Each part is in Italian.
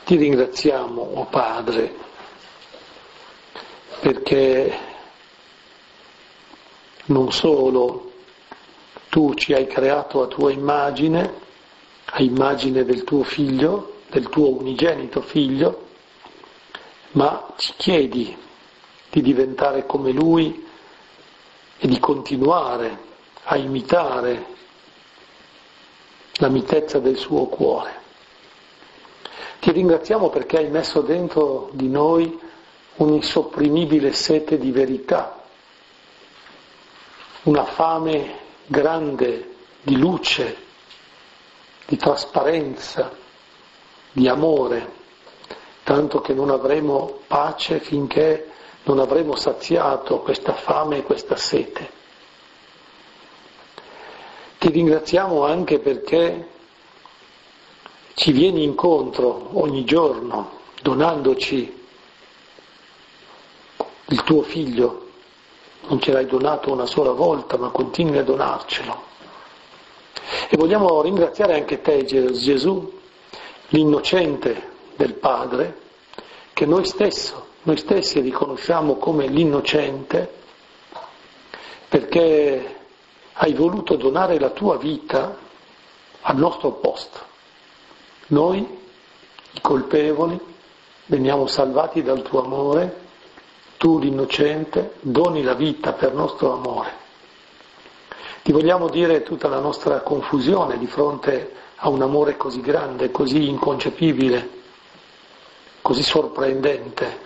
Ti ringraziamo, o Padre, perché non solo tu ci hai creato a tua immagine, a immagine del tuo figlio, del tuo unigenito figlio, ma ci chiedi di diventare come lui e di continuare a imitare la mitezza del suo cuore. Ti ringraziamo perché hai messo dentro di noi un'insopprimibile sete di verità, una fame grande di luce, di trasparenza, di amore, tanto che non avremo pace finché non avremo saziato questa fame e questa sete. Ti ringraziamo anche perché ci vieni incontro ogni giorno, donandoci il tuo figlio. Non ce l'hai donato una sola volta, ma continui a donarcelo. E vogliamo ringraziare anche te, Gesù, l'innocente del Padre, che noi stessi riconosciamo come l'innocente, perché hai voluto donare la tua vita al nostro posto. Noi, i colpevoli, veniamo salvati dal tuo amore, tu l'innocente doni la vita per nostro amore. Ti vogliamo dire tutta la nostra confusione di fronte a un amore così grande, così inconcepibile, così sorprendente.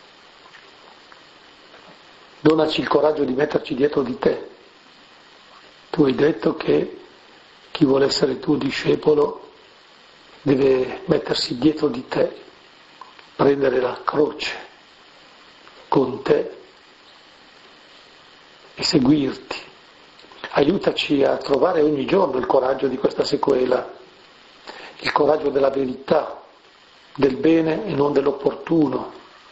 Donaci il coraggio di metterci dietro di te. Tu hai detto che chi vuole essere tuo discepolo deve mettersi dietro di te, prendere la croce con te e seguirti. Aiutaci a trovare ogni giorno il coraggio di questa sequela, il coraggio della verità, del bene e non dell'opportuno,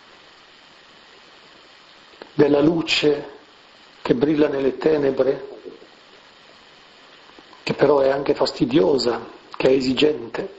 della luce che brilla nelle tenebre, che però è anche fastidiosa, che è esigente.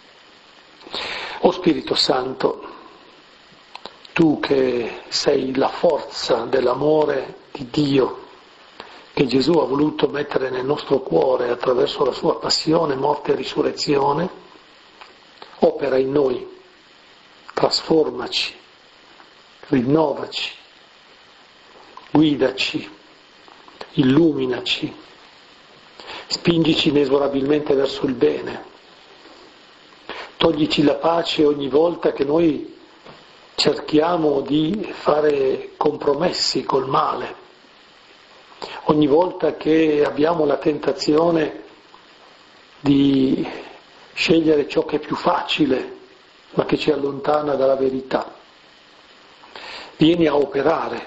O Spirito Santo, tu che sei la forza dell'amore di Dio, che Gesù ha voluto mettere nel nostro cuore attraverso la sua passione, morte e risurrezione, opera in noi, trasformaci, rinnovaci, guidaci, illuminaci, spingici inesorabilmente verso il bene, toglici la pace ogni volta che noi cerchiamo di fare compromessi col male, ogni volta che abbiamo la tentazione di scegliere ciò che è più facile, ma che ci allontana dalla verità. Vieni a operare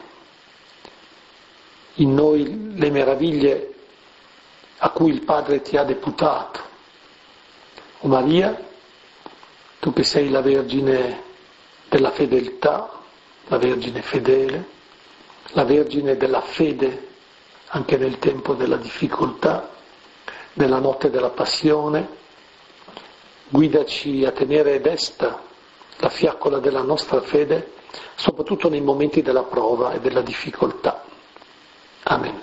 in noi le meraviglie a cui il Padre ti ha deputato. O Maria, tu che sei la Vergine della fedeltà, la Vergine fedele, la Vergine della fede anche nel tempo della difficoltà, nella notte della passione, guidaci a tenere desta la fiaccola della nostra fede, soprattutto nei momenti della prova e della difficoltà. Amen.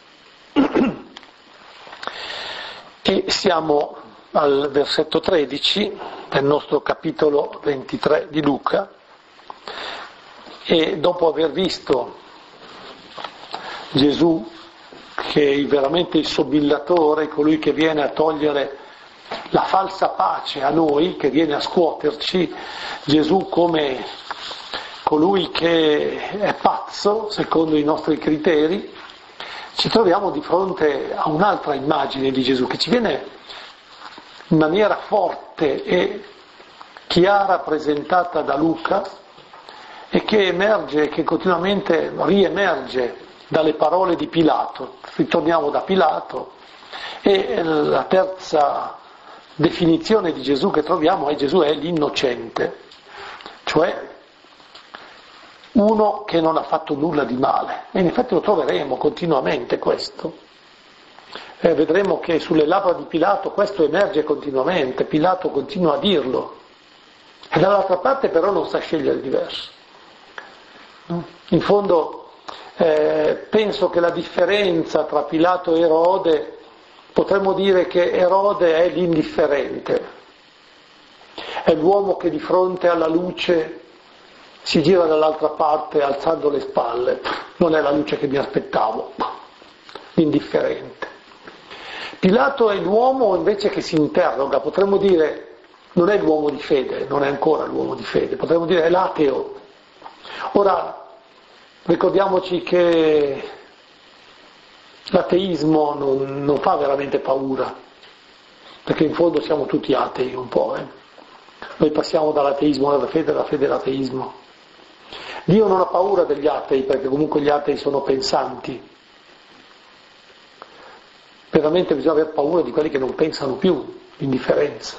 E siamo al versetto 13 del nostro capitolo 23 di Luca, e dopo aver visto Gesù che è veramente il sobillatore, colui che viene a togliere la falsa pace a noi, che viene a scuoterci, Gesù come colui che è pazzo secondo i nostri criteri, ci troviamo di fronte a un'altra immagine di Gesù che ci viene in maniera forte e chiara presentata da Luca e che emerge, che continuamente riemerge dalle parole di Pilato. Ritorniamo da Pilato e la terza definizione di Gesù che troviamo è Gesù è l'innocente, cioè uno che non ha fatto nulla di male. E in effetti lo troveremo continuamente questo. Vedremo che sulle labbra di Pilato questo emerge continuamente, Pilato continua a dirlo. E dall'altra parte però non sa scegliere diverso. No? In fondo penso che la differenza tra Pilato e Erode, potremmo dire che Erode è l'indifferente, è l'uomo che di fronte alla luce si gira dall'altra parte alzando le spalle, non è la luce che mi aspettavo, l'indifferente. Pilato è l'uomo invece che si interroga, potremmo dire, non è l'uomo di fede, non è ancora l'uomo di fede, potremmo dire è l'ateo. Ora, ricordiamoci che l'ateismo non fa veramente paura, perché in fondo siamo tutti atei un po'. Noi passiamo dall'ateismo alla fede, dalla fede all'ateismo. Dio non ha paura degli atei, perché comunque gli atei sono pensanti. Veramente bisogna aver paura di quelli che non pensano più, l'indifferenza.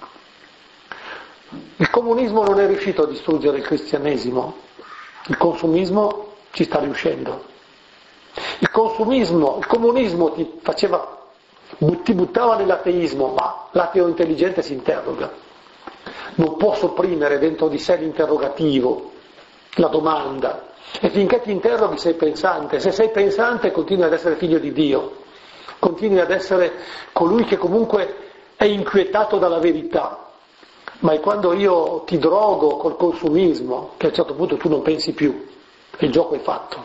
Il comunismo non è riuscito a distruggere il cristianesimo, il consumismo ci sta riuscendo. Il comunismo ti buttava nell'ateismo, ma l'ateo intelligente si interroga. Non può sopprimere dentro di sé l'interrogativo, la domanda. E finché ti interroghi sei pensante. Se sei pensante continui ad essere figlio di Dio, continui ad essere colui che comunque è inquietato dalla verità. Ma è quando io ti drogo col consumismo che a un certo punto tu non pensi più e il gioco è fatto.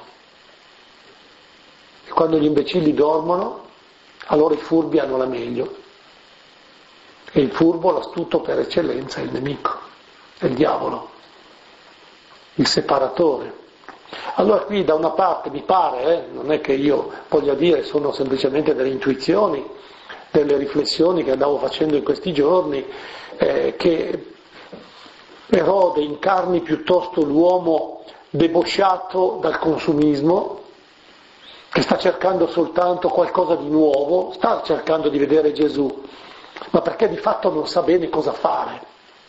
E quando gli imbecilli dormono, allora i furbi hanno la meglio. E il furbo, l'astuto per eccellenza, è il nemico, è il diavolo, il separatore. Allora qui da una parte mi pare, non è che io voglia dire, sono semplicemente delle intuizioni, delle riflessioni che andavo facendo in questi giorni, che Erode incarni piuttosto l'uomo debosciato dal consumismo, che sta cercando soltanto qualcosa di nuovo, sta cercando di vedere Gesù, ma perché di fatto non sa bene cosa fare.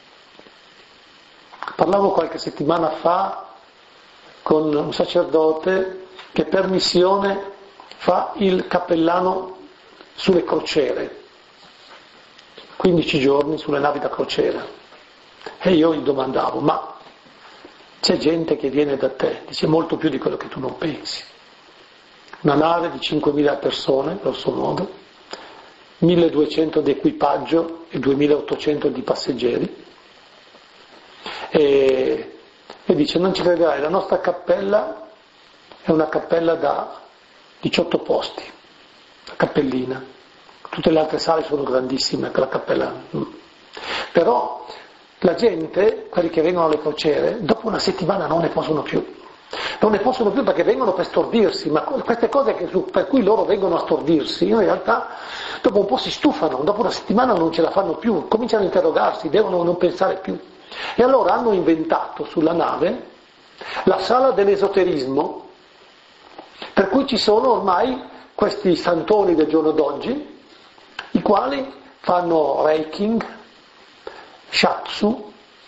Parlavo qualche settimana fa con un sacerdote che per missione fa il cappellano sulle crociere, 15 giorni sulle navi da crociera, e io gli domandavo, ma c'è gente che viene da te, dice molto più di quello che tu non pensi, una nave di 5.000 persone, grosso modo, 1.200 di equipaggio e 2.800 di passeggeri, e dice non ci crederai, la nostra cappella è una cappella da 18 posti, la cappellina, tutte le altre sale sono grandissime, la cappella. Però la gente, quelli che vengono alle crociere, dopo una settimana non ne possono più perché vengono per stordirsi, ma queste cose per cui loro vengono a stordirsi, in realtà dopo un po' si stufano, dopo una settimana non ce la fanno più, cominciano a interrogarsi, devono non pensare più. E allora hanno inventato sulla nave la sala dell'esoterismo, per cui ci sono ormai questi santoni del giorno d'oggi, i quali fanno Reiking, Shatsu,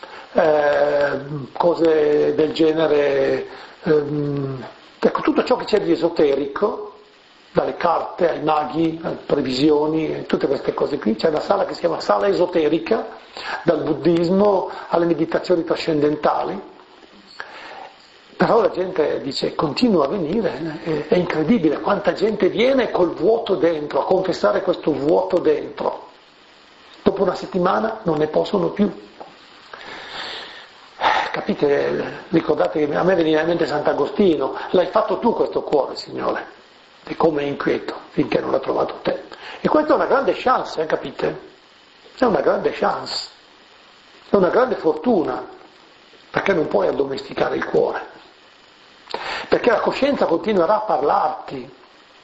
cose del genere, ecco, tutto ciò che c'è di esoterico, dalle carte ai maghi, alle previsioni, tutte queste cose qui. C'è una sala che si chiama sala esoterica, dal buddismo alle meditazioni trascendentali. Però la gente dice, continua a venire, è incredibile quanta gente viene col vuoto dentro, a confessare questo vuoto dentro. Dopo una settimana non ne possono più. Capite? Ricordate che a me veniva in mente Sant'Agostino, l'hai fatto tu questo cuore, Signore, e come è inquieto finché non l'ha trovato te. E questa è una grande chance, capite? È una grande chance, è una grande fortuna, perché non puoi addomesticare il cuore. Perché la coscienza continuerà a parlarti.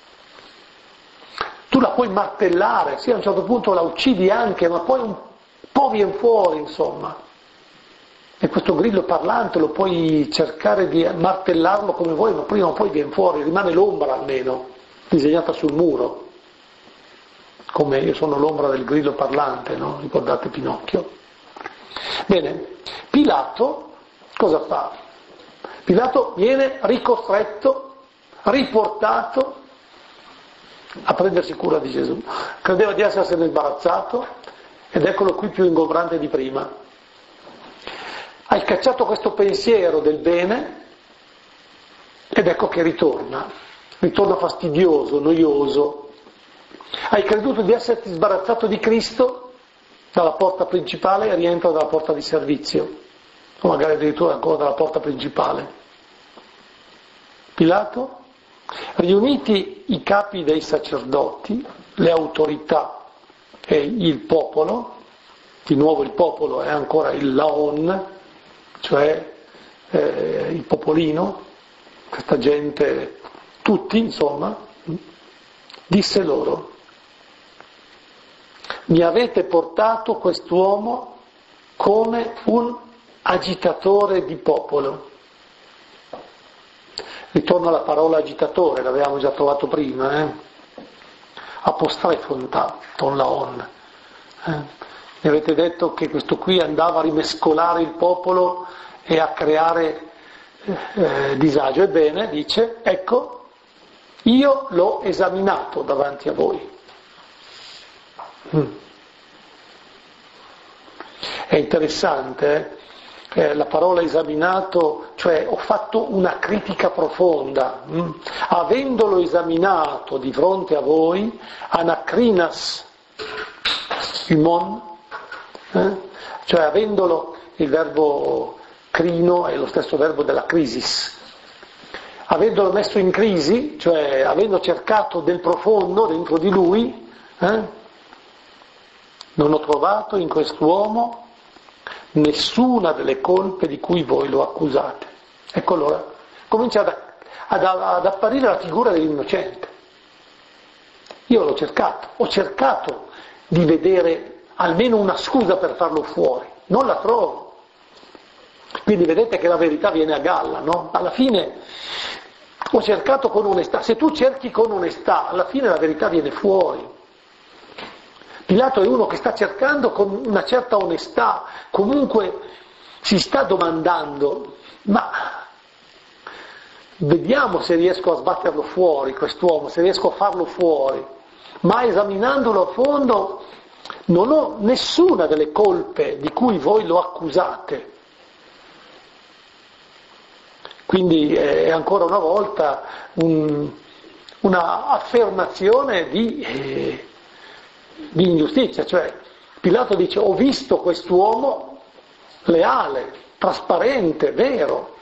Tu la puoi martellare, sì, a un certo punto la uccidi anche, ma poi un po' viene fuori, insomma. E questo grillo parlante lo puoi cercare di martellarlo come vuoi, ma prima o poi viene fuori, rimane l'ombra almeno, disegnata sul muro. Come io sono l'ombra del grillo parlante, no? Ricordate Pinocchio? Bene, Pilato cosa fa? Pilato viene ricostretto, riportato a prendersi cura di Gesù. Credeva di essersene imbarazzato ed eccolo qui più ingombrante di prima. Hai cacciato questo pensiero del bene ed ecco che ritorna fastidioso, noioso. Hai creduto di esserti sbarazzato di Cristo dalla porta principale e rientra dalla porta di servizio, o magari addirittura ancora dalla porta principale. Pilato, riuniti i capi dei sacerdoti, le autorità e il popolo, di nuovo il popolo è ancora il laon, cioè il popolino, questa gente, tutti insomma, disse loro: mi avete portato quest'uomo come un agitatore di popolo. Ritorno alla parola agitatore, l'avevamo già trovato prima, apostrefonta, ton laon. Mi avete detto che questo qui andava a rimescolare il popolo e a creare disagio. Ebbene, dice, ecco, io l'ho esaminato davanti a voi. È interessante, la parola esaminato, cioè ho fatto una critica profonda, avendolo esaminato di fronte a voi, anacrinas, imon, cioè avendolo, il verbo crino è lo stesso verbo della crisis, avendolo messo in crisi, cioè avendo cercato del profondo dentro di lui, non ho trovato in quest'uomo nessuna delle colpe di cui voi lo accusate. Ecco allora, comincia ad apparire la figura dell'innocente. Io l'ho cercato, ho cercato di vedere almeno una scusa per farlo fuori, non la trovo. Quindi vedete che la verità viene a galla, no? Alla fine ho cercato con onestà, se tu cerchi con onestà, alla fine la verità viene fuori. Pilato è uno che sta cercando con una certa onestà, comunque si sta domandando, ma vediamo se riesco a sbatterlo fuori quest'uomo, se riesco a farlo fuori, ma esaminandolo a fondo non ho nessuna delle colpe di cui voi lo accusate. Quindi è ancora una volta una affermazione di ingiustizia, cioè Pilato dice: ho visto quest'uomo leale, trasparente, vero.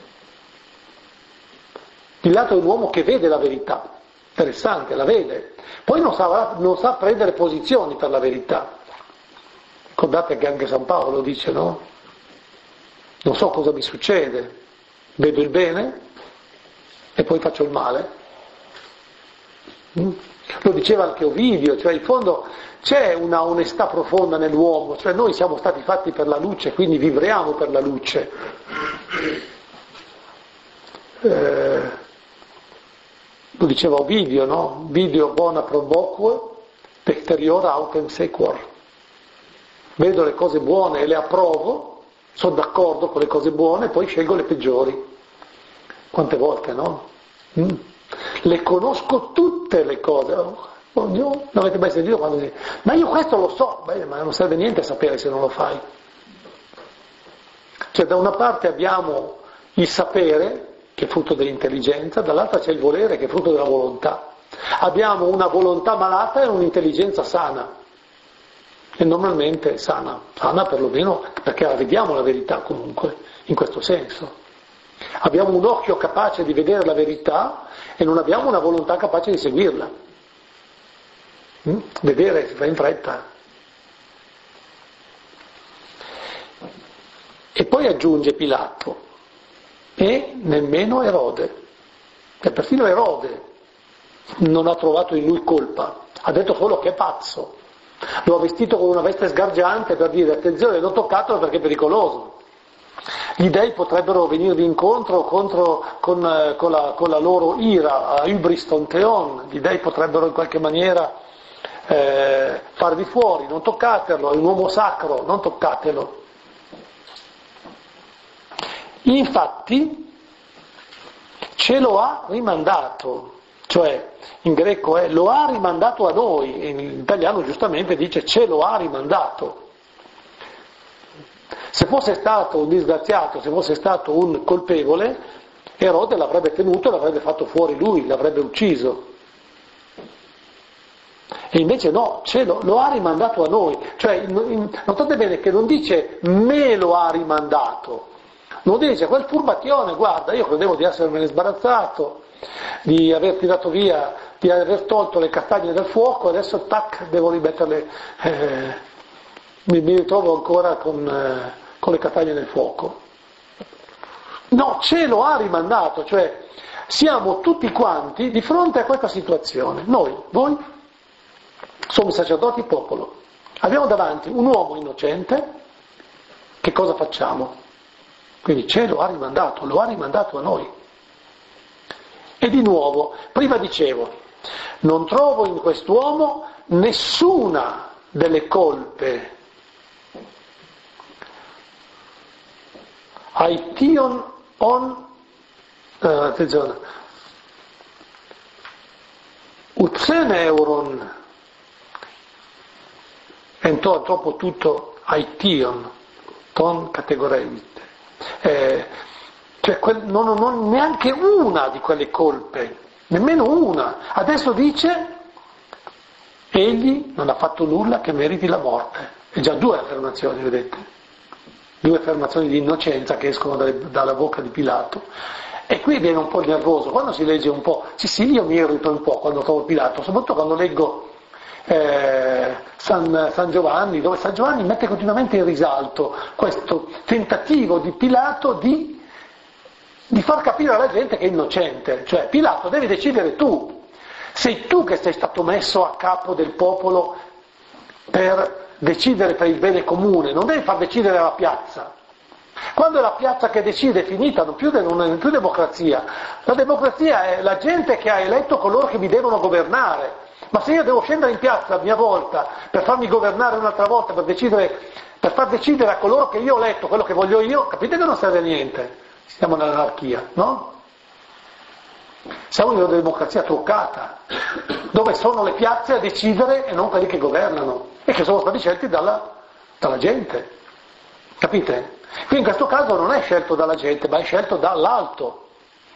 Pilato è un uomo che vede la verità, interessante, la vede, poi non sa prendere posizioni per la verità. Ricordate che anche San Paolo dice, no? Non so cosa mi succede, vedo il bene e poi faccio il male. Lo diceva anche Ovidio, cioè in fondo c'è una onestà profonda nell'uomo, cioè noi siamo stati fatti per la luce, quindi vivremo per la luce. Lo diceva Ovidio, no? Video bona proboque, pecteriora autem sequor. Vedo le cose buone e le approvo, sono d'accordo con le cose buone, poi scelgo le peggiori. Quante volte, no? Le conosco tutte le cose. Non avete mai sentito quando dice: ma io questo lo so. Beh, ma non serve niente a sapere se non lo fai. Cioè da una parte abbiamo il sapere, che è frutto dell'intelligenza, dall'altra c'è il volere, che è frutto della volontà. Abbiamo una volontà malata e un'intelligenza sana. E normalmente sana perlomeno perché la vediamo la verità comunque, in questo senso. Abbiamo un occhio capace di vedere la verità e non abbiamo una volontà capace di seguirla. Vedere si fa in fretta. E poi aggiunge Pilato, e nemmeno Erode, e perfino Erode non ha trovato in lui colpa, ha detto solo che è pazzo, lo ha vestito con una veste sgargiante per dire: attenzione, non toccatelo perché è pericoloso. Gli dei potrebbero venirvi incontro con la loro ira, hybris ton theon, gli dei potrebbero in qualche maniera farvi fuori, non toccatelo, è un uomo sacro, non toccatelo. Infatti ce lo ha rimandato, cioè in greco è lo ha rimandato a noi, in italiano giustamente dice ce lo ha rimandato. Se fosse stato un disgraziato, se fosse stato un colpevole, Erode l'avrebbe tenuto, l'avrebbe fatto fuori lui, l'avrebbe ucciso. E invece no, lo ha rimandato a noi. Cioè, notate bene che non dice me lo ha rimandato, non dice quel furbacchione, guarda, io credevo di essermene sbarazzato, di aver tirato via, di aver tolto le castagne dal fuoco, adesso tac, devo rimetterle, mi ritrovo ancora con le castagne nel fuoco. No, ce lo ha rimandato, cioè siamo tutti quanti di fronte a questa situazione. Noi, voi, sommo sacerdoti, popolo. Abbiamo davanti un uomo innocente, che cosa facciamo? Quindi ce lo ha rimandato a noi. E di nuovo, prima dicevo, non trovo in quest'uomo nessuna delle colpe aition attenzione, euron, entò troppo tutto aition, ton categorevite. Cioè non neanche una di quelle colpe, nemmeno una. Adesso dice, egli non ha fatto nulla che meriti la morte. E già due affermazioni, vedete? Due affermazioni di innocenza che escono dalla bocca di Pilato. E qui viene un po' nervoso, quando si legge un po', sì, io mi irrito un po' quando trovo Pilato, soprattutto quando leggo San Giovanni, dove San Giovanni mette continuamente in risalto questo tentativo di Pilato di far capire alla gente che è innocente. Cioè, Pilato, devi decidere tu, sei tu che sei stato messo a capo del popolo per decidere per il bene comune, non devi far decidere la piazza. Quando è la piazza che decide è finita, non è più democrazia. La democrazia è la gente che ha eletto coloro che mi devono governare. Ma se io devo scendere in piazza a mia volta per farmi governare un'altra volta, per far decidere a coloro che io ho eletto quello che voglio io, capite che non serve a niente. Siamo nell'anarchia, no? Siamo in una democrazia truccata, dove sono le piazze a decidere e non quelli che governano, e che sono stati scelti dalla gente. Capite? Qui in questo caso non è scelto dalla gente, ma è scelto dall'alto.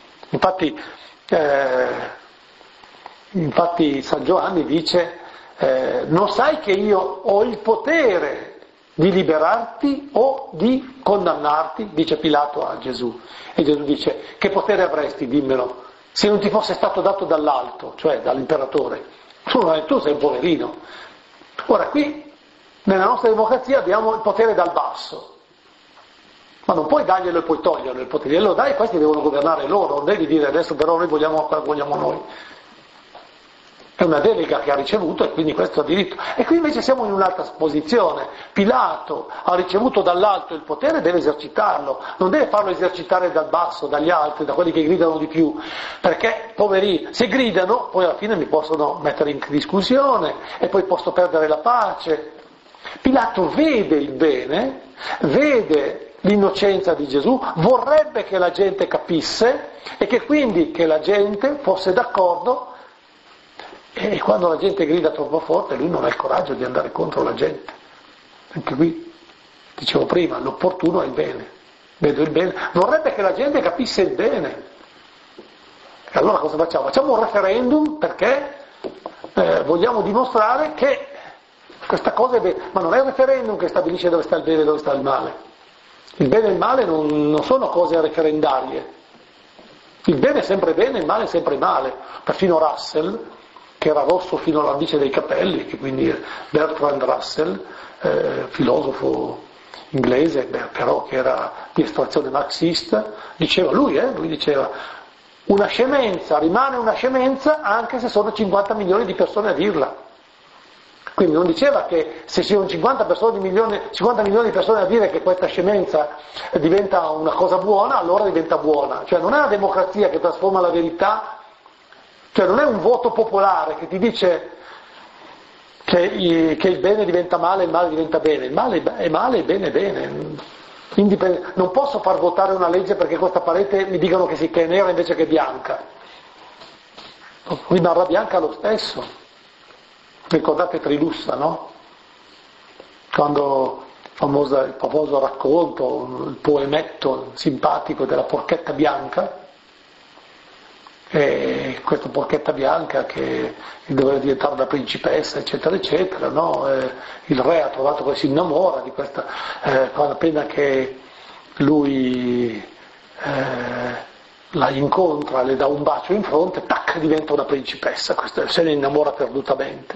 Infatti San Giovanni dice, non sai che io ho il potere di liberarti o di condannarti, dice Pilato a Gesù. E Gesù dice, che potere avresti, dimmelo, se non ti fosse stato dato dall'alto, cioè dall'imperatore. Tu sei un poverino. Ora qui, nella nostra democrazia, abbiamo il potere dal basso. Ma non puoi darglielo e poi toglierlo il potere, lo dai e questi devono governare loro, non devi dire adesso però noi vogliamo noi. È una delega che ha ricevuto e quindi questo ha diritto. E qui invece siamo in un'altra posizione. Pilato ha ricevuto dall'alto il potere e deve esercitarlo, non deve farlo esercitare dal basso, dagli altri, da quelli che gridano di più, perché poverini, se gridano poi alla fine mi possono mettere in discussione e poi posso perdere la pace. Pilato vede il bene, vede l'innocenza di Gesù, vorrebbe che la gente capisse e che quindi che la gente fosse d'accordo. E quando la gente grida troppo forte, lui non ha il coraggio di andare contro la gente. Anche qui, dicevo prima, l'opportuno è il bene. Vedo il bene. Vorrebbe che la gente capisse il bene. E allora cosa facciamo? Facciamo un referendum perché vogliamo dimostrare che questa cosa è bene. Ma non è un referendum che stabilisce dove sta il bene e dove sta il male. Il bene e il male non sono cose referendarie. Il bene è sempre bene, il male è sempre male. Perfino Russell, che era rosso fino alla radice dei capelli, che quindi è Bertrand Russell, filosofo inglese, però che era di estrazione marxista, lui diceva una scemenza rimane una scemenza anche se sono 50 milioni di persone a dirla. Quindi non diceva che se ci sono 50 milioni di persone a dire che questa scemenza diventa una cosa buona, allora diventa buona. Cioè non è una democrazia che trasforma la verità. Cioè non è un voto popolare che ti dice che il bene diventa male e il male diventa bene. Il male è male, il bene è bene. Non posso far votare una legge perché questa parete mi dicono che è nera invece che bianca. Rimarrà bianca lo stesso. Ricordate Trilussa, no? Quando il famoso racconto, il poemetto simpatico della porchetta bianca, e questa porchetta bianca che doveva diventare una principessa, eccetera, eccetera, no? Il re ha trovato che si innamora di questa, appena che lui la incontra, le dà un bacio in fronte, tac, diventa una principessa, questa, se ne innamora perdutamente.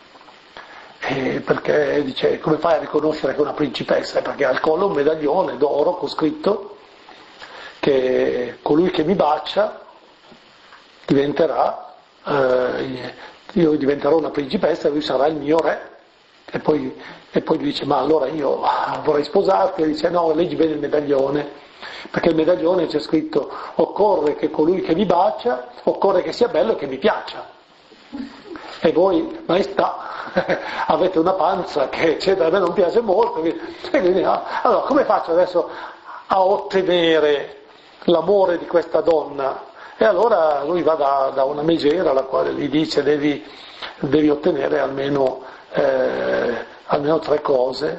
Perché dice, come fai a riconoscere che è una principessa? Perché ha al collo un medaglione d'oro con scritto che colui che mi bacia diventerà, io diventerò una principessa e lui sarà il mio re. E poi lui dice, ma allora io vorrei sposarti, e dice no, leggi bene il medaglione, perché il medaglione c'è scritto occorre che colui che mi bacia, occorre che sia bello e che mi piaccia. E voi, maestà, avete una panza che a me non piace molto, e quindi, allora come faccio adesso a ottenere l'amore di questa donna? E allora lui va da una megera, la quale gli dice devi ottenere almeno 3 cose,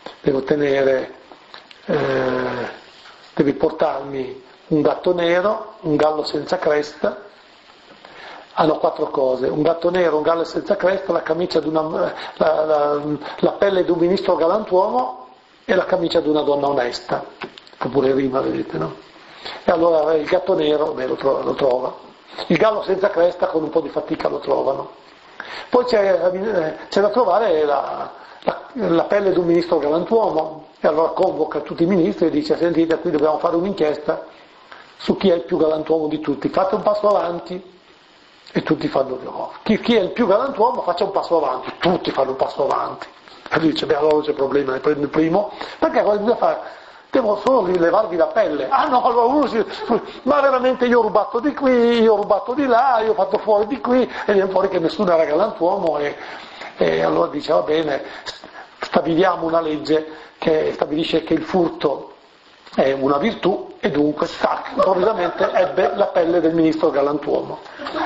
devi portarmi un gatto nero, un gallo senza cresta, hanno 4 cose, un gatto nero, un gallo senza cresta, la camicia la pelle di un ministro galantuomo e la camicia di una donna onesta, che pure rima, vedete, no? E allora il gatto nero, lo trova, il gallo senza cresta con un po' di fatica lo trovano. Poi c'è da trovare la pelle di un ministro galantuomo, e allora convoca tutti i ministri e dice, sentite, qui dobbiamo fare un'inchiesta su chi è il più galantuomo di tutti, fate un passo avanti. E tutti fanno, no. Chi è il più galantuomo faccia un passo avanti, tutti fanno un passo avanti. E lui dice, beh allora non c'è problema, ne prendo il primo, perché cosa bisogna fare? Devo solo rilevarvi la pelle. Ah no, allora ma veramente io ho rubato di qui, io ho rubato di là, io ho fatto fuori di qui, e viene fuori che nessuno era galantuomo, e allora dice, va bene, stabiliamo una legge che stabilisce che il furto è una virtù, e dunque improvvisamente ebbe la pelle del ministro galantuomo.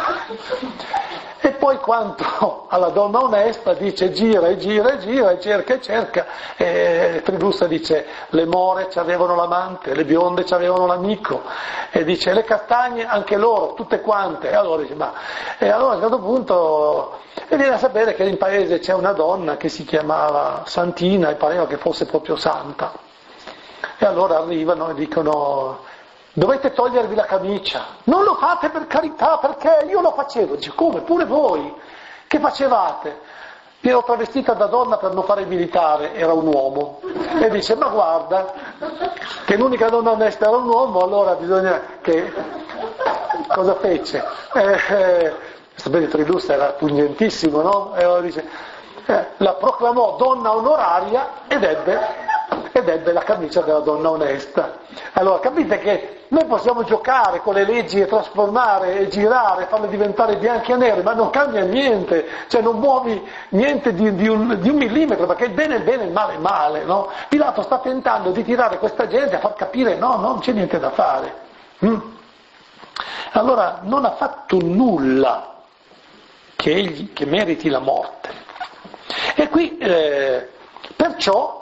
E poi quanto alla donna onesta dice gira e gira e gira e cerca, e Tribussa dice le more c'avevano l'amante, le bionde c'avevano l'amico, e dice le castagne anche loro, tutte quante, e allora dice e allora a un certo punto e viene a sapere che in paese c'è una donna che si chiamava Santina e pareva che fosse proprio santa. E allora arrivano e dicono, dovete togliervi la camicia. Non lo fate per carità, perché io lo facevo. Dice, come? Pure voi? Che facevate? Mi ero travestita da donna per non fare il militare, era un uomo. E dice, ma guarda, che l'unica donna onesta era un uomo, allora bisogna che... Cosa fece? Sapete, Trilussa era pugnantissimo, no? E allora dice, la proclamò donna onoraria ed ebbe la camicia della donna onesta. Allora capite che noi possiamo giocare con le leggi e trasformare e girare, farle diventare bianche e nere, ma non cambia niente, cioè non muovi niente di un millimetro, perché il bene è il bene, il male è il male, no? Pilato sta tentando di tirare questa gente a far capire no, non c'è niente da fare. Allora non ha fatto nulla che meriti la morte. E qui perciò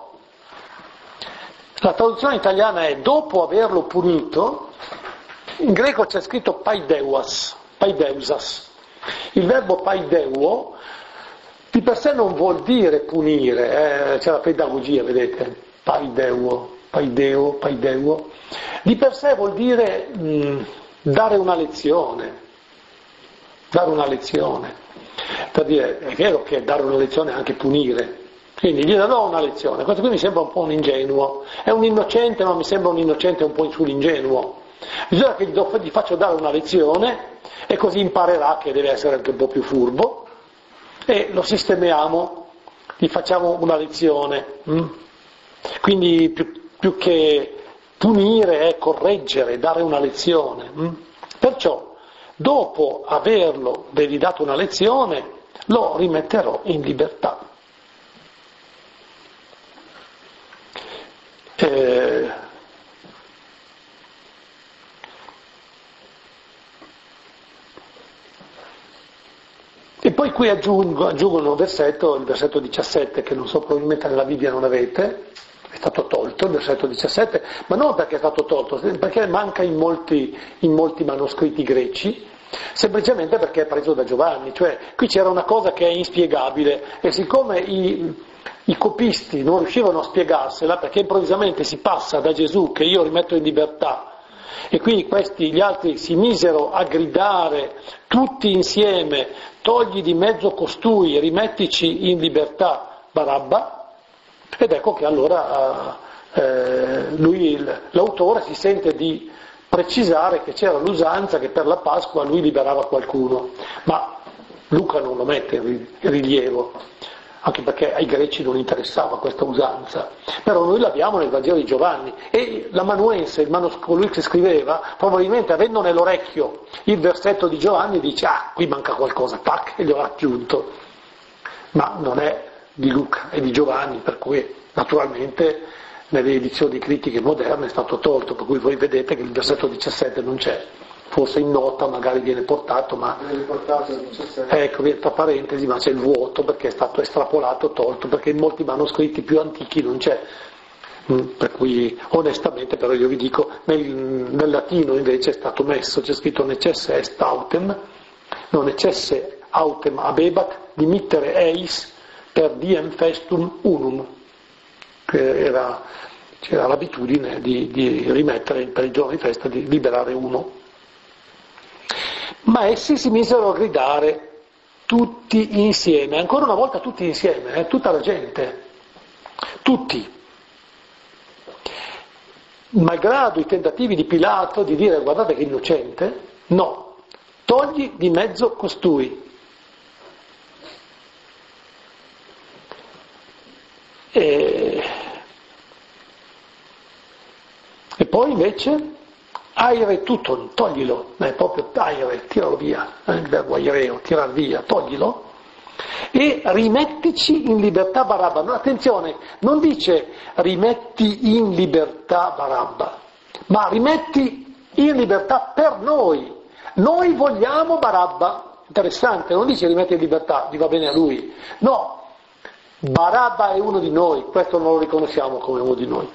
la traduzione italiana è dopo averlo punito, in greco c'è scritto paideusas. Il verbo paideuo di per sé non vuol dire punire, c'è la pedagogia, vedete, paideo. Di per sé vuol dire dare una lezione. Per dire, è vero che dare una lezione è anche punire. Quindi gli darò una lezione, questo qui mi sembra un po' un ingenuo, è un innocente ma mi sembra un innocente un po' sull'ingenuo, bisogna che gli faccio dare una lezione e così imparerà che deve essere anche un po' più furbo e lo sistemiamo, gli facciamo una lezione, quindi più che punire è correggere, dare una lezione, perciò dopo averlo dato una lezione lo rimetterò in libertà. E poi qui aggiungono un versetto, il versetto 17, che non so, probabilmente nella Bibbia non avete, stato tolto, il versetto 17, ma non perché è stato tolto, perché manca in molti manoscritti greci, semplicemente perché è preso da Giovanni, cioè qui c'era una cosa che è inspiegabile e siccome i copisti non riuscivano a spiegarsela, perché improvvisamente si passa da Gesù che io rimetto in libertà, e quindi gli altri si misero a gridare tutti insieme, togli di mezzo costui, rimettici in libertà Barabba, ed ecco che allora l'autore si sente di precisare che c'era l'usanza che per la Pasqua lui liberava qualcuno, ma Luca non lo mette in rilievo, anche perché ai greci non interessava questa usanza, però noi l'abbiamo nel Vangelo di Giovanni e l'amanuense, colui che scriveva, probabilmente avendo nell'orecchio il versetto di Giovanni dice qui manca qualcosa, tac, e gli ho aggiunto, ma non è di Luca, è di Giovanni, per cui naturalmente nelle edizioni critiche moderne è stato tolto, per cui voi vedete che il versetto 17 non c'è. Forse in nota magari viene portato, ma ecco, tra parentesi, ma c'è il vuoto perché è stato estrapolato, tolto, perché in molti manoscritti più antichi non c'è. Per cui onestamente però io vi dico, nel latino invece è stato messo, c'è scritto necesse est autem, non necesse autem abebat dimittere eis per diem festum unum, c'era l'abitudine di rimettere per il giorno di festa, di liberare uno. Ma essi si misero a gridare tutti insieme, ancora una volta tutti insieme, tutta la gente, tutti, malgrado i tentativi di Pilato di dire guardate che è innocente, no, togli di mezzo costui. E poi invece aire tuton, toglilo, proprio aire, tiralo via, il verbo aireo, tirar via, toglilo, e rimettici in libertà Barabba. No, attenzione, non dice rimetti in libertà Barabba, ma rimetti in libertà per noi. Noi vogliamo Barabba, interessante, non dice rimetti in libertà, gli va bene a lui, no, Barabba è uno di noi, questo non lo riconosciamo come uno di noi.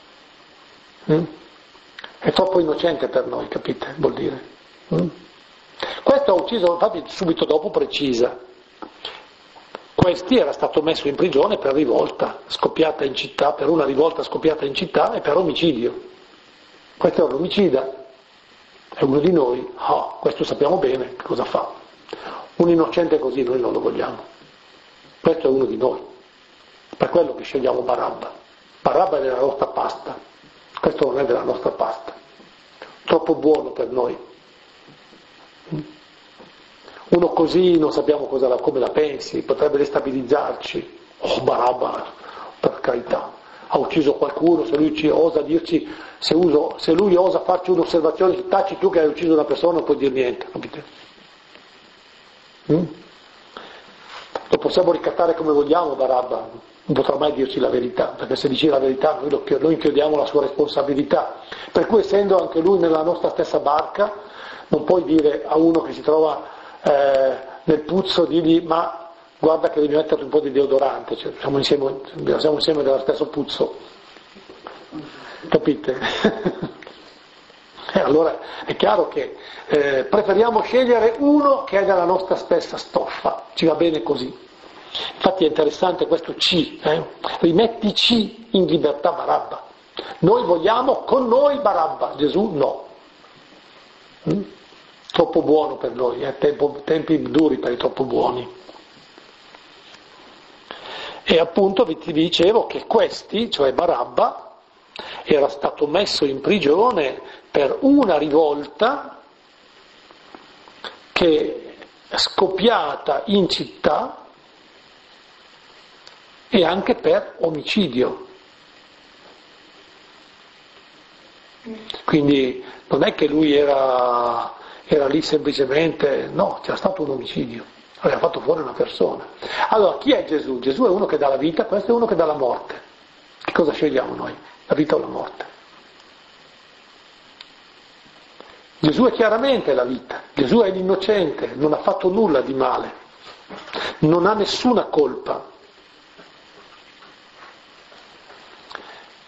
È troppo innocente per noi, capite? Vuol dire. Questo ha ucciso, infatti subito dopo precisa. Questi era stato messo in prigione per rivolta scoppiata in città, per una rivolta scoppiata in città e per omicidio. Questo è un omicida, è uno di noi, questo sappiamo bene cosa fa. Un innocente così noi non lo vogliamo. Questo è uno di noi. Per quello che scegliamo Barabba. Barabba è della nostra pasta. Questo non è della nostra pasta, troppo buono per noi. Uno così non sappiamo come la pensi, potrebbe destabilizzarci. Barabba, per carità, ha ucciso qualcuno, se lui osa dirci, se lui osa farci un'osservazione, taci tu che hai ucciso una persona, non puoi dire niente, capite? Lo possiamo ricattare come vogliamo Barabba, non potrà mai dirci la verità, perché se dici la verità noi inchiodiamo la sua responsabilità, per cui essendo anche lui nella nostra stessa barca non puoi dire a uno che si trova nel puzzo, dirgli ma guarda che devi metterti un po' di deodorante, cioè, siamo insieme nello stesso puzzo, capite? Allora è chiaro che preferiamo scegliere uno che è della nostra stessa stoffa, ci va bene così. Infatti è interessante questo C, rimettici in libertà Barabba. Noi vogliamo con noi Barabba, Gesù no. Troppo buono per noi, tempi duri per i troppo buoni. E appunto vi dicevo che questi, cioè Barabba, era stato messo in prigione per una rivolta che è scoppiata in città e anche per omicidio. Quindi non è che lui era lì semplicemente, no, c'era stato un omicidio, aveva fatto fuori una persona. Allora, chi è Gesù? Gesù è uno che dà la vita, questo è uno che dà la morte. Che cosa scegliamo noi? La vita o la morte? Gesù è chiaramente la vita, Gesù è l'innocente, non ha fatto nulla di male, non ha nessuna colpa.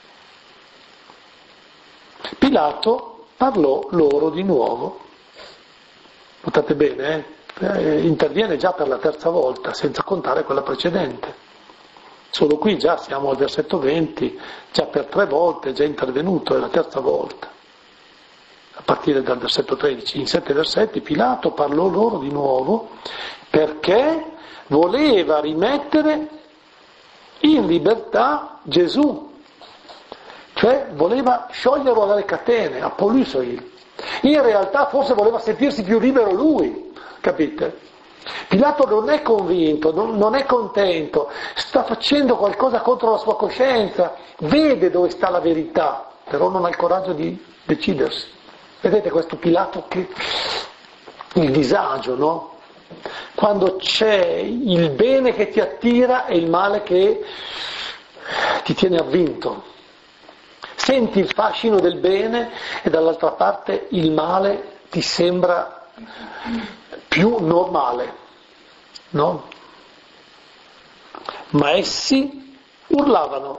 Pilato parlò loro di nuovo. Notate bene, interviene già per la terza volta, senza contare quella precedente. Solo qui già siamo al versetto 20, già per 3 volte è già intervenuto, è la terza volta. A partire dal versetto 13, in 7 versetti, Pilato parlò loro di nuovo perché voleva rimettere in libertà Gesù, cioè voleva scioglierlo dalle catene, appolisoil. In realtà forse voleva sentirsi più libero lui, capite? Pilato non è convinto, non è contento, sta facendo qualcosa contro la sua coscienza, vede dove sta la verità, però non ha il coraggio di decidersi. Vedete questo Pilato che il disagio, no? Quando c'è il bene che ti attira e il male che ti tiene avvinto. Senti il fascino del bene e dall'altra parte il male ti sembra più normale, no? Ma essi urlavano: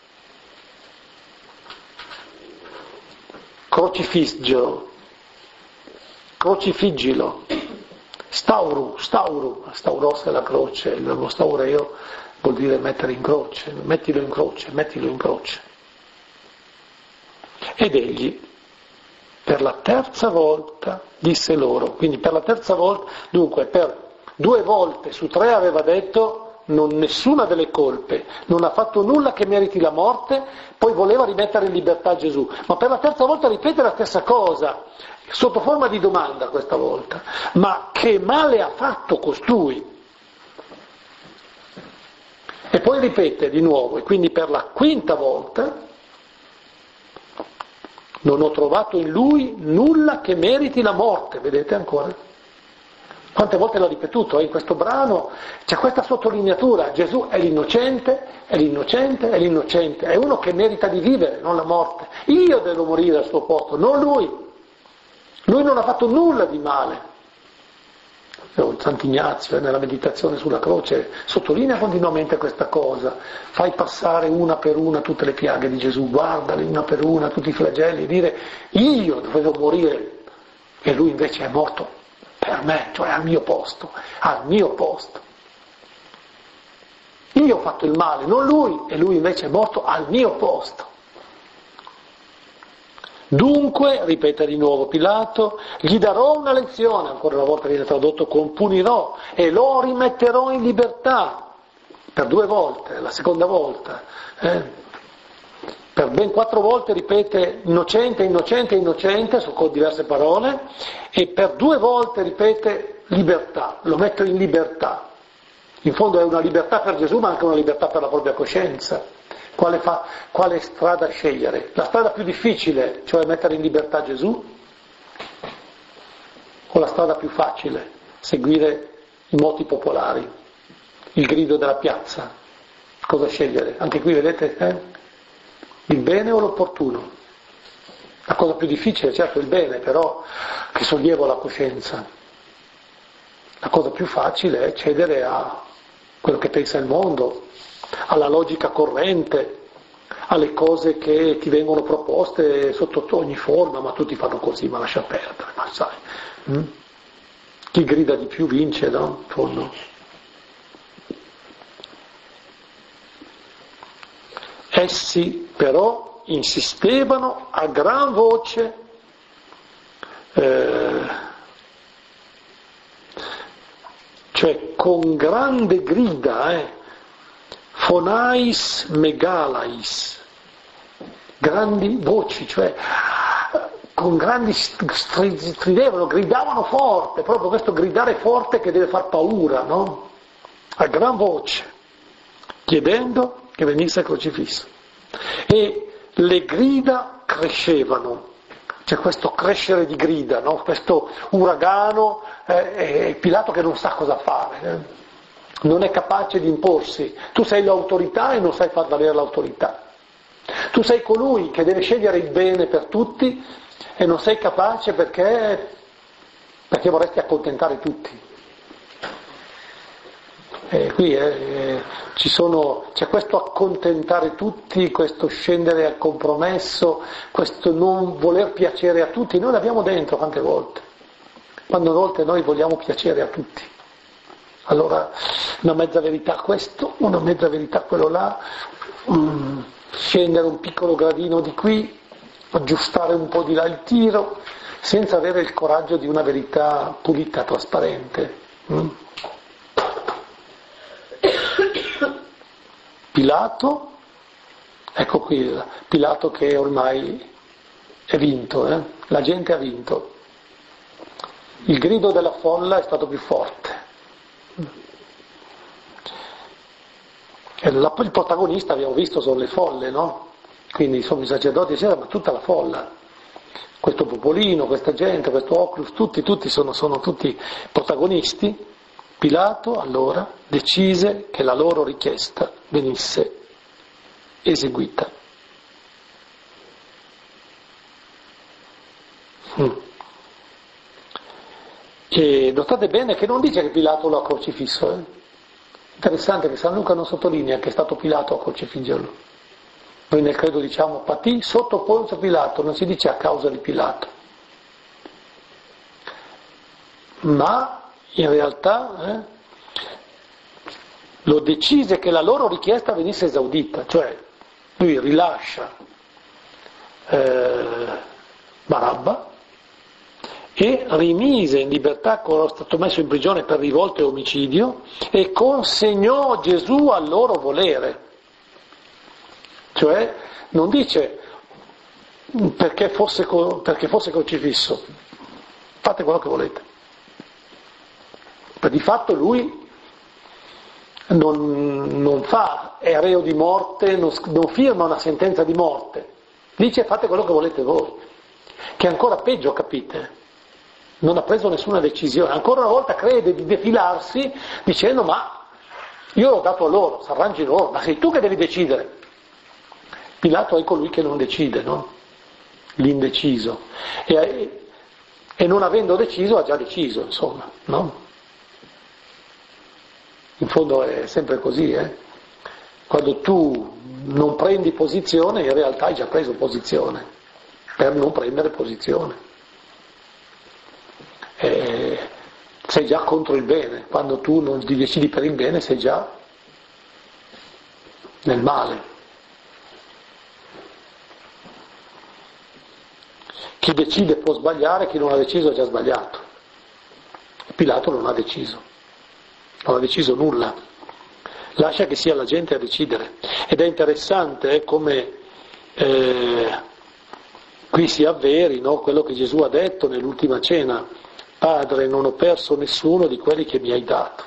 crocifiggilo, stauros è la croce, il verbo staureo vuol dire mettere in croce, mettilo in croce. Ed egli per la terza volta disse loro, quindi per la terza volta, dunque per 2 volte su 3 aveva detto nessuna delle colpe, non ha fatto nulla che meriti la morte, poi voleva rimettere in libertà Gesù, ma per la terza volta ripete la stessa cosa, sotto forma di domanda questa volta: ma che male ha fatto costui? E poi ripete di nuovo, e quindi per la 5ª volta: non ho trovato in lui nulla che meriti la morte. Vedete ancora? Quante volte l'ha ripetuto in questo brano? C'è questa sottolineatura: Gesù è l'innocente, è uno che merita di vivere, non la morte. Io devo morire al suo posto, non lui. Lui non ha fatto nulla di male. Sant'Ignazio nella meditazione sulla croce sottolinea continuamente questa cosa: fai passare una per una tutte le piaghe di Gesù, guardali una per una, tutti i flagelli, e dire: io dovevo morire e lui invece è morto per me, cioè al mio posto. Io ho fatto il male, non lui, e lui invece è morto al mio posto. Dunque, ripete di nuovo Pilato, gli darò una lezione, ancora una volta viene tradotto con punirò, e lo rimetterò in libertà, per 2 volte, la seconda volta. Per ben 4 volte ripete innocente, con diverse parole, e per 2 volte ripete libertà, lo metto in libertà. In fondo è una libertà per Gesù, ma anche una libertà per la propria coscienza. Quale strada scegliere? La strada più difficile, cioè mettere in libertà Gesù? O la strada più facile, seguire i moti popolari, il grido della piazza? Cosa scegliere? Anche qui vedete, il bene o l'opportuno? La cosa più difficile è certo il bene, però che sollievo la coscienza. La cosa più facile è cedere a quello che pensa il mondo, alla logica corrente, alle cose che ti vengono proposte sotto ogni forma: ma tutti fanno così, ma lascia perdere, ma sai, chi grida di più vince, no? In fondo. Essi però insistevano a gran voce, cioè con grande grida, phonais megalais, grandi voci, cioè con grandi stridevano, gridavano forte, proprio questo gridare forte che deve far paura, no? A gran voce, chiedendo che venisse crocifisso. E le grida crescevano, c'è questo crescere di grida, no? Questo uragano, Pilato che non sa cosa fare, non è capace di imporsi. Tu sei l'autorità e non sai far valere l'autorità. Tu sei colui che deve scegliere il bene per tutti e non sei capace perché vorresti accontentare tutti. Qui c'è questo accontentare tutti, questo scendere al compromesso, questo non voler piacere a tutti. Noi l'abbiamo dentro quante volte. Quante volte noi vogliamo piacere a tutti. Allora una mezza verità questo, una mezza verità quello là, scendere un piccolo gradino di qui, aggiustare un po' di là il tiro, senza avere il coraggio di una verità pulita, trasparente. Pilato, ecco qui, Pilato che ormai è vinto, la gente ha vinto. Il grido della folla è stato più forte. Il protagonista, abbiamo visto, sono le folle, no? Quindi sono i sacerdoti, eccetera, ma tutta la folla. Questo popolino, questa gente, questo Oclus, tutti sono tutti protagonisti. Pilato allora decise che la loro richiesta venisse eseguita. E notate bene che non dice che Pilato lo ha crocifisso. Interessante che San Luca non sottolinea che è stato Pilato a crocifiggerlo. Noi nel credo diciamo patì sotto Ponzio Pilato, non si dice a causa di Pilato. Ma in realtà lo decise che la loro richiesta venisse esaudita, cioè lui rilascia Barabba e rimise in libertà coloro che era stato messo in prigione per rivolta e omicidio e consegnò Gesù al loro volere. Cioè non dice perché fosse crocifisso, fate quello che volete. Di fatto lui non è reo di morte, non firma una sentenza di morte, dice fate quello che volete voi, che è ancora peggio, capite? Non ha preso nessuna decisione, ancora una volta crede di defilarsi dicendo ma io l'ho dato a loro, si arrangino loro, ma sei tu che devi decidere. Pilato è colui che non decide, no? L'indeciso, e non avendo deciso ha già deciso, insomma, no? In fondo è sempre così, Quando tu non prendi posizione, in realtà hai già preso posizione, per non prendere posizione. Sei già contro il bene, quando tu non ti decidi per il bene sei già nel male. Chi decide può sbagliare, chi non ha deciso ha già sbagliato. Pilato non ha deciso. Non ha deciso nulla, lascia che sia la gente a decidere. Ed è interessante come qui si avveri, no, quello che Gesù ha detto nell'ultima cena: Padre, non ho perso nessuno di quelli che mi hai dato.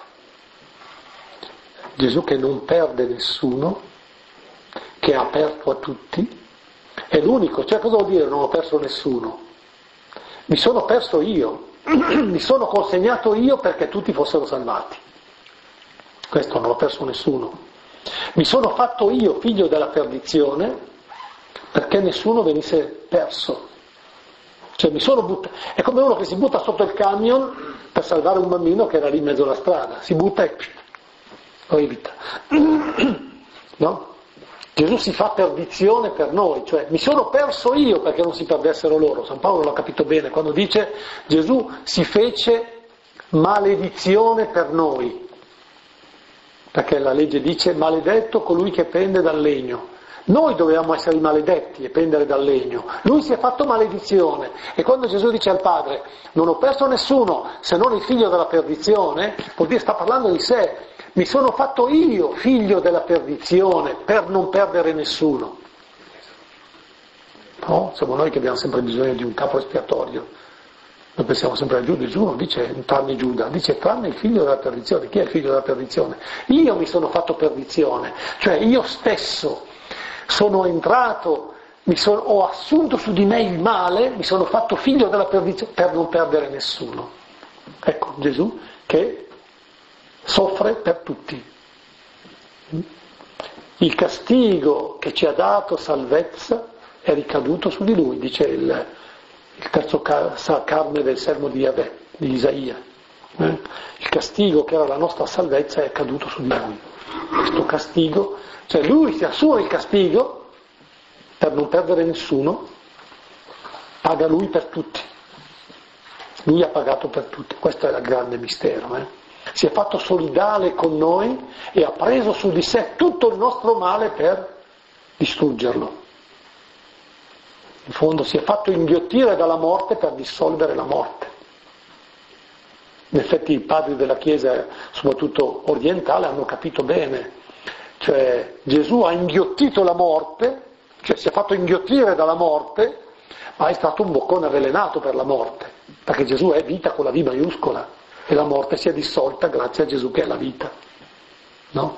Gesù che non perde nessuno, che è aperto a tutti, è l'unico. Cioè cosa vuol dire non ho perso nessuno? Mi sono perso io, mi sono consegnato io perché tutti fossero salvati. Questo non l'ho perso nessuno. Mi sono fatto io figlio della perdizione perché nessuno venisse perso. Cioè mi sono buttato. È come uno che si butta sotto il camion per salvare un bambino che era lì in mezzo alla strada. Si butta e lo evita. No? Gesù si fa perdizione per noi, cioè mi sono perso io perché non si perdessero loro. San Paolo l'ha capito bene quando dice Gesù si fece maledizione per noi. Perché la legge dice maledetto colui che pende dal legno. Noi dovevamo essere i maledetti e pendere dal legno. Lui si è fatto maledizione. E quando Gesù dice al Padre non ho perso nessuno se non il figlio della perdizione, vuol dire sta parlando di sé. Mi sono fatto io figlio della perdizione per non perdere nessuno. No? Siamo noi che abbiamo sempre bisogno di un capo espiatorio. Noi pensiamo sempre a Giuda, Gesù non dice tranne Giuda, dice tranne il figlio della perdizione. Chi è il figlio della perdizione? Io mi sono fatto perdizione, cioè io stesso sono entrato, ho assunto su di me il male, mi sono fatto figlio della perdizione per non perdere nessuno. Ecco Gesù che soffre per tutti. Il castigo che ci ha dato salvezza è ricaduto su di lui, dice il terzo carne del sermo di Yahweh, di Isaia. Il castigo che era la nostra salvezza è caduto su di lui. Questo castigo, cioè lui si assume il castigo per non perdere nessuno, paga lui per tutti. Lui ha pagato per tutti, questo è il grande mistero. Si è fatto solidale con noi e ha preso su di sé tutto il nostro male per distruggerlo. In fondo si è fatto inghiottire dalla morte per dissolvere la morte. In effetti i padri della Chiesa, soprattutto orientale, hanno capito bene. Cioè Gesù ha inghiottito la morte, cioè si è fatto inghiottire dalla morte, ma è stato un boccone avvelenato per la morte, perché Gesù è vita con la V maiuscola e la morte si è dissolta grazie a Gesù che è la vita. No?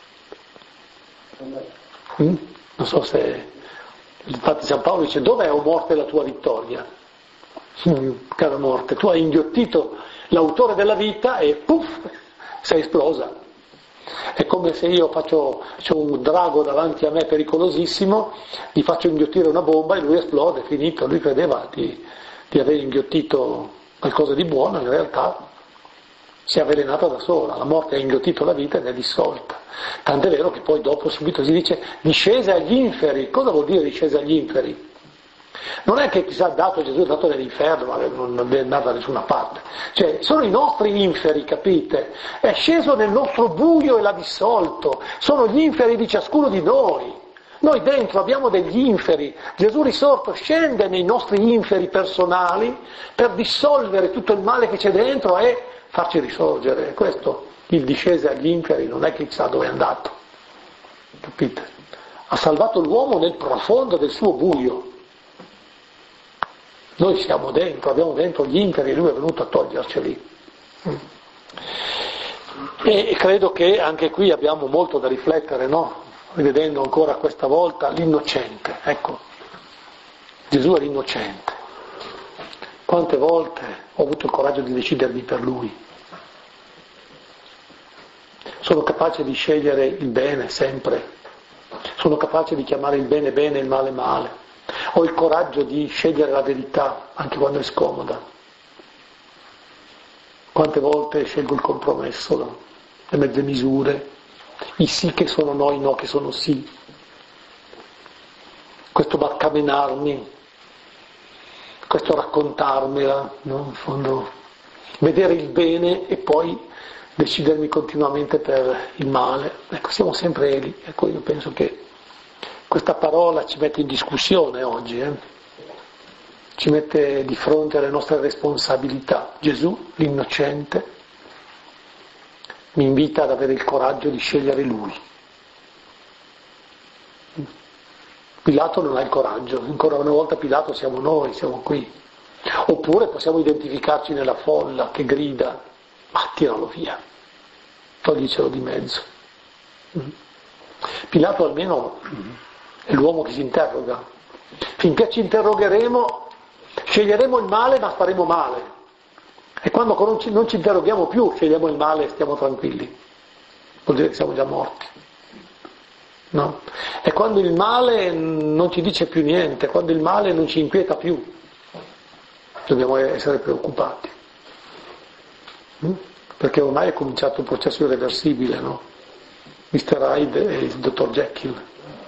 Non so se... Infatti San Paolo dice: dov'è, o morte, la tua vittoria? Cara morte, tu hai inghiottito l'autore della vita e puff, sei esplosa. È come se io c'ho un drago davanti a me pericolosissimo, gli faccio inghiottire una bomba e lui esplode, è finito. Lui credeva di aver inghiottito qualcosa di buono, in realtà si è avvelenata da sola. La morte ha inghiottito la vita ed è dissolta. Tant'è vero che poi dopo subito si dice discese agli inferi. Cosa vuol dire discese agli inferi? Non è che chissà dato Gesù è andato nell'inferno, ma non è andato da nessuna parte. Cioè, sono i nostri inferi, capite? È sceso nel nostro buio e l'ha dissolto. Sono gli inferi di ciascuno di noi. Noi dentro abbiamo degli inferi. Gesù risorto scende nei nostri inferi personali per dissolvere tutto il male che c'è dentro e farci risorgere. Questo, il discese agli inferi, non è che chissà dove è andato. Capite? Ha salvato l'uomo nel profondo del suo buio. Noi siamo dentro, abbiamo dentro gli inferi e lui è venuto a toglierceli. E credo che anche qui abbiamo molto da riflettere, no? Rivedendo ancora questa volta l'innocente. Ecco, Gesù è l'innocente. Quante volte ho avuto il coraggio di decidermi per lui? Sono capace di scegliere il bene sempre. Sono capace di chiamare il bene bene e il male male. Ho il coraggio di scegliere la verità, anche quando è scomoda. Quante volte scelgo il compromesso, no? Le mezze misure, i sì che sono no, i no che sono sì. Questo barcamenarmi, questo raccontarmela, no? In fondo, vedere il bene e poi decidermi continuamente per il male. Ecco, siamo sempre lì. Ecco, io penso che questa parola ci mette in discussione oggi, ci mette di fronte alle nostre responsabilità. Gesù, l'innocente, mi invita ad avere il coraggio di scegliere Lui. Pilato non ha il coraggio, ancora una volta Pilato siamo noi, siamo qui. Oppure possiamo identificarci nella folla che grida: ma tiralo via, toglicelo di mezzo. Pilato almeno è l'uomo che si interroga. Finché ci interrogheremo, sceglieremo il male ma faremo male. E quando non ci interroghiamo più, scegliamo il male e stiamo tranquilli. Vuol dire che siamo già morti. No? E quando il male non ci dice più niente, quando il male non ci inquieta più, dobbiamo essere preoccupati. Perché ormai è cominciato un processo irreversibile, no? Mr. Hyde e il dottor Jekyll.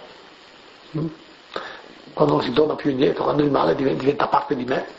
Quando non si torna più indietro, quando il male diventa parte di me.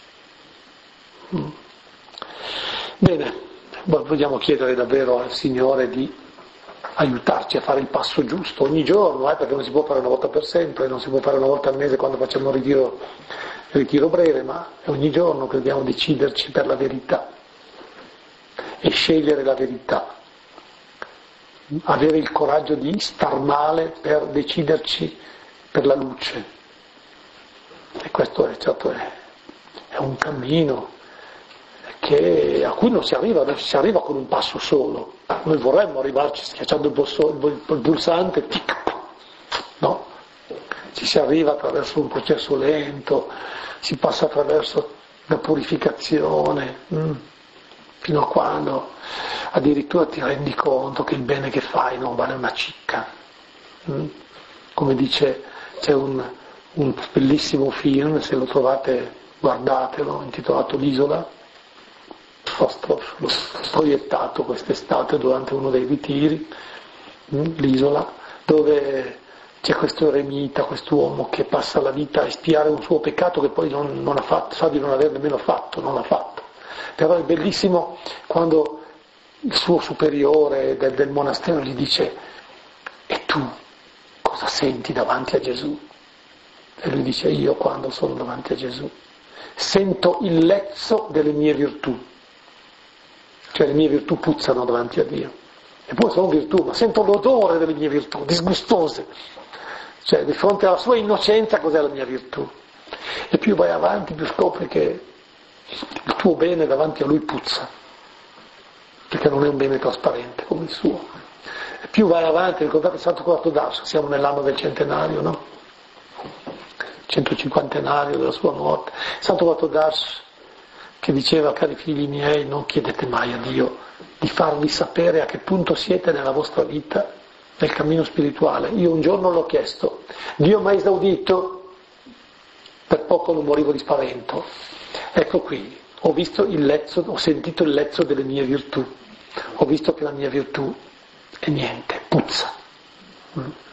Bene, vogliamo chiedere davvero al Signore di aiutarci a fare il passo giusto ogni giorno, perché non si può fare una volta per sempre, non si può fare una volta al mese quando facciamo il ritiro breve, ma ogni giorno dobbiamo deciderci per la verità e scegliere la verità. Avere il coraggio di star male per deciderci per la luce. E questo è un cammino a cui non si arriva con un passo solo. Noi vorremmo arrivarci schiacciando il pulsante, no? Ci si arriva attraverso un processo lento, si passa attraverso la purificazione, fino a quando addirittura ti rendi conto che il bene che fai non vale una cicca. Come dice, c'è un bellissimo film, se lo trovate guardatelo, intitolato L'Isola, l'ho proiettato quest'estate durante uno dei ritiri, l'isola, dove c'è questo eremita, quest'uomo che passa la vita a espiare un suo peccato che poi non ha fatto, sa di non aver nemmeno fatto, non l'ha fatto. Però è bellissimo quando il suo superiore del monastero gli dice: e tu cosa senti davanti a Gesù? E lui dice: io quando sono davanti a Gesù sento il lezzo delle mie virtù, cioè le mie virtù puzzano davanti a Dio, eppure sono virtù, ma sento l'odore delle mie virtù, disgustose, cioè di fronte alla sua innocenza cos'è la mia virtù? E più vai avanti più scopri che il tuo bene davanti a lui puzza, perché non è un bene trasparente come il suo. E più vai avanti, ricordate il Santo Quarto d'Ars, siamo nell'anno del centenario, no? 150enario della sua morte. Il Santo Quarto d'Ars che diceva: cari figli miei, non chiedete mai a Dio di farvi sapere a che punto siete nella vostra vita, nel cammino spirituale. Io un giorno l'ho chiesto, Dio mi ha esaudito, per poco non morivo di spavento. Ecco qui, ho sentito il lezzo delle mie virtù, ho visto che la mia virtù è niente, puzza.